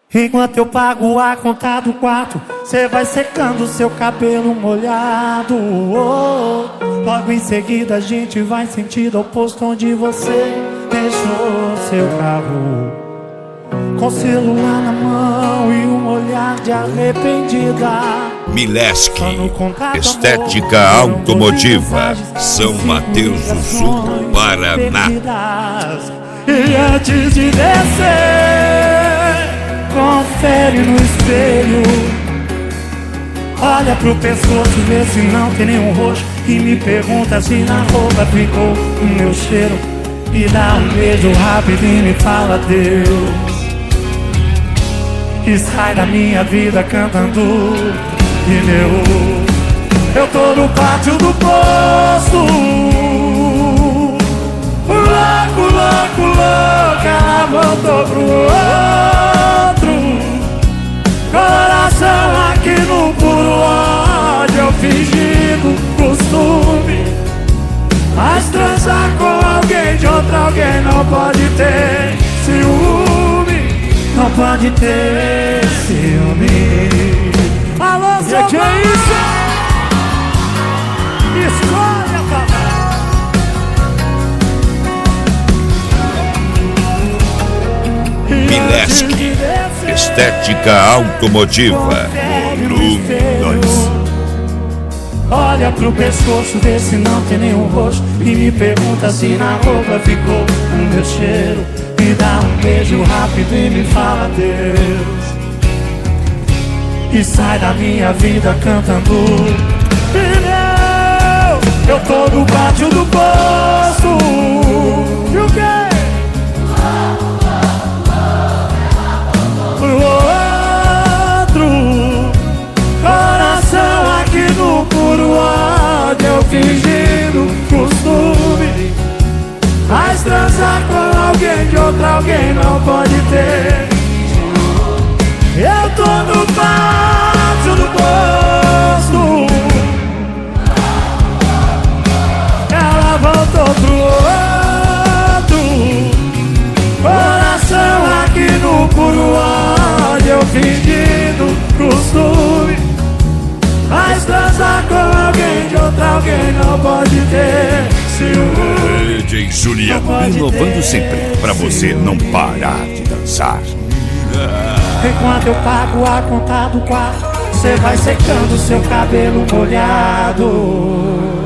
Enquanto eu pago a conta do quarto, cê vai secando seu cabelo molhado. Logo em seguida a gente vai sentido oposto onde você deixou seu carro, com o celular na mão e um olhar de arrependida. Mileski, estética automotiva, São Mateus do Sul, Paraná. E antes de descer, confere no espelho, olha pro pescoço, vê se não tem nenhum roxo, e me pergunta se na roupa ficou o meu cheiro. E dá um beijo rápido e me fala Deus, e sai da minha vida cantando pneu. Eu tô no pátio do posto, louco, louco, louco, ela voltou pro outro. Coração aqui no puro ódio, eu fingindo costume, mas transar com alguém de outro alguém não pode ter ciúme, não pode ter ciúme. Alô, seu que é isso? Escolha, papai. Mileski, estética automotiva, volume 2. Olha pro pescoço, vê se não tem nenhum roxo, e me pergunta se na roupa ficou o meu cheiro. Me dá um beijo rápido e me fala Deus, e sai da minha vida cantando pneu. Eu tô no pátio do poço, e o quê? Pro outro, coração aqui no puro ódio, eu fingindo costume, mas transar com alguém de outro alguém não pode ter. Eu tô no pátio do posto, ela voltou pro outro. Coração aqui no puro ódio, eu fingindo costume, mas transar com alguém de outro alguém não pode ter ciúme. DJ Juliano, inovando sempre, pra você não parar de dançar. Enquanto eu pago a conta do quarto, cê vai secando seu cabelo molhado.